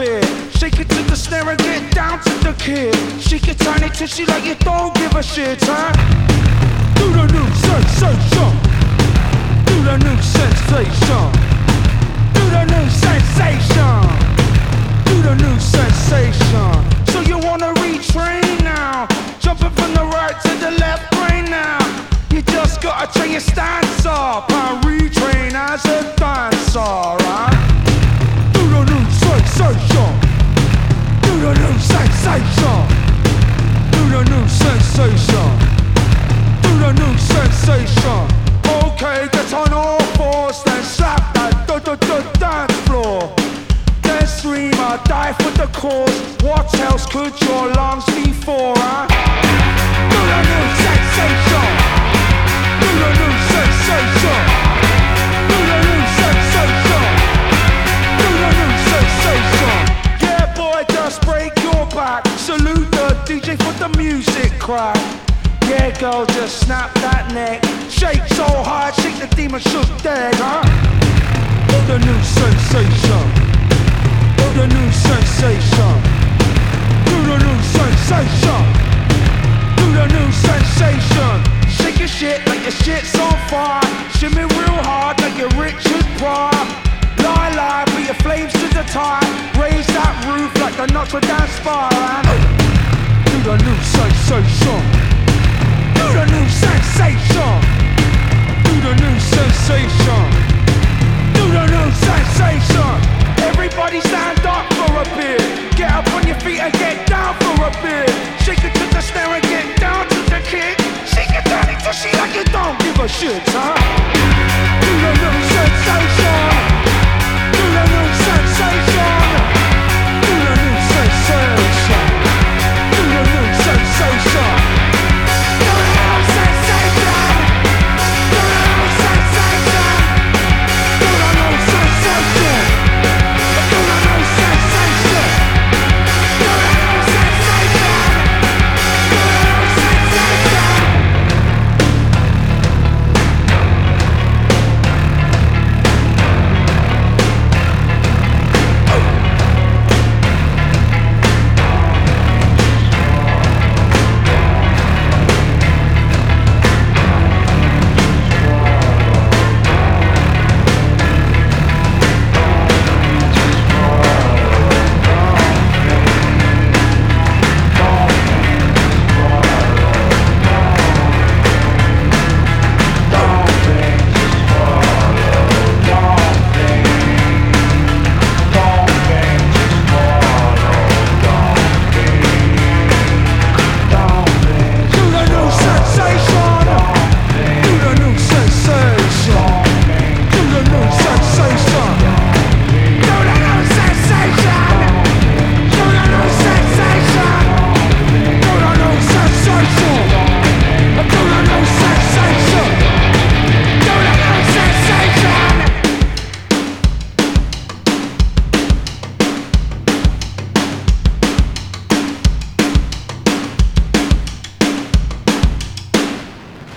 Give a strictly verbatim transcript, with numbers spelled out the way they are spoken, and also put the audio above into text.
bit. Shake it to the snare and get down to the kick. Shake it tiny till she like you don't give a shit, huh? Do the new sensation. Do the new sensation. Do the new sensation. Do the new sensation. So you wanna retrain now? Jumping from the right to the left brain now. You just gotta train your stance up and retrain as a dancer, right? Do the new sensation. Do the new sensation. Do the new sensation. Do the new sensation. Okay, get on all fours, then slap that do-do-do dance floor. Then scream, I die for the cause. What else could your lungs be for, huh? Do the new sensation. Do the new sensation. Do the new sensation. Do the new sensation. Yeah, boy, just break your back. Salute the D J for the music crack. Yeah, girl, just snap that neck. Shake so hard, shake the demon shook dead, huh? Do the new sensation. Do the new sensation. Do the new sensation. Do the new sensation. Shake your shit like your shit's on fire. Shimmy real hard like you're Richard Pryor. Lie, lie, put your flames to the top. Raise that roof like the Notre Dame spire. Do the new sensation. Do the new sensation. Do the new sensation. Do the new sensation. Everybody stand up for a bit. Get up on your feet and get down for a bit. Shake it to the snare and get down to the kick. Shake it down until she like you don't give a shit, huh?